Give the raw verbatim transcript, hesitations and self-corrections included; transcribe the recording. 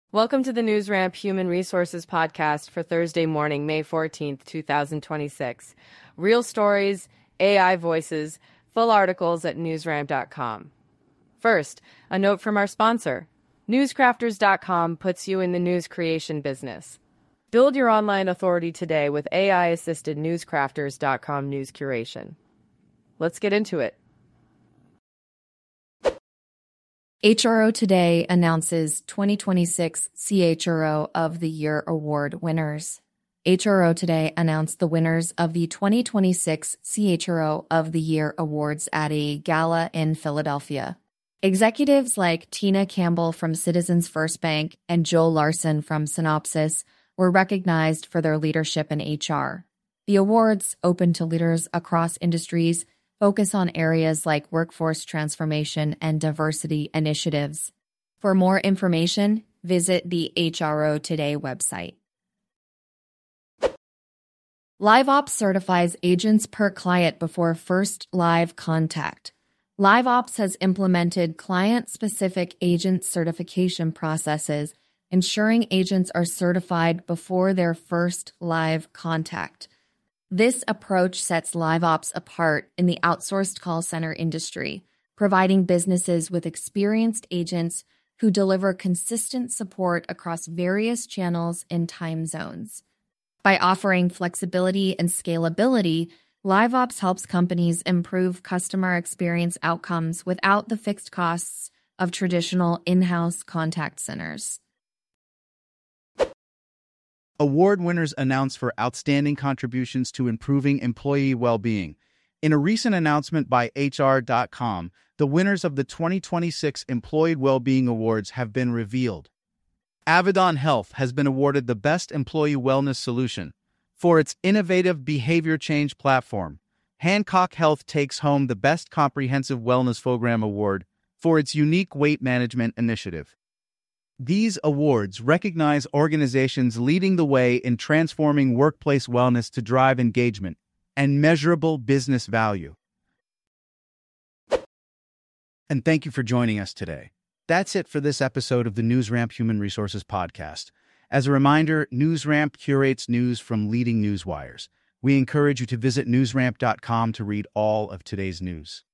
Welcome to the NewsRamp Human Resources Podcast for Thursday morning, May fourteenth, twenty twenty-six. Real stories, A I voices, full articles at newsramp dot com. First, a note from our sponsor. newscrafters dot com puts you in the news creation business. Build your online authority today with A I-assisted newscrafters dot com news curation. Let's get into it. H R O Today announces twenty twenty-six C H R O of the Year Award winners. H R O Today announced the winners of the twenty twenty-six C H R O of the Year Awards at a gala in Philadelphia. Executives like Tina Campbell from Citizens First Bank and Joe Larson from Synopsys were recognized for their leadership in H R. The awards, open to leaders across industries, focus on areas like workforce transformation and diversity initiatives. For more information, visit the H R O Today website. LiveOps certifies agents per client before first live contact. LiveOps has implemented client-specific agent certification processes, ensuring agents are certified before their first live contact. This approach sets LiveOps apart in the outsourced call center industry, providing businesses with experienced agents who deliver consistent support across various channels and time zones. By offering flexibility and scalability, LiveOps helps companies improve customer experience outcomes without the fixed costs of traditional in-house contact centers. Award winners announced for outstanding contributions to improving employee well-being. In a recent announcement by H R dot com, the winners of the twenty twenty-six Employee Well-Being Awards have been revealed. Avedon Health has been awarded the Best Employee Wellness Solution for its innovative behavior change platform. Hancock Health takes home the Best Comprehensive Wellness Program Award for its unique weight management initiative. These awards recognize organizations leading the way in transforming workplace wellness to drive engagement and measurable business value. And thank you for joining us today. That's it for this episode of the NewsRamp Human Resources Podcast. As a reminder, NewsRamp curates news from leading news wires. We encourage you to visit newsramp dot com to read all of today's news.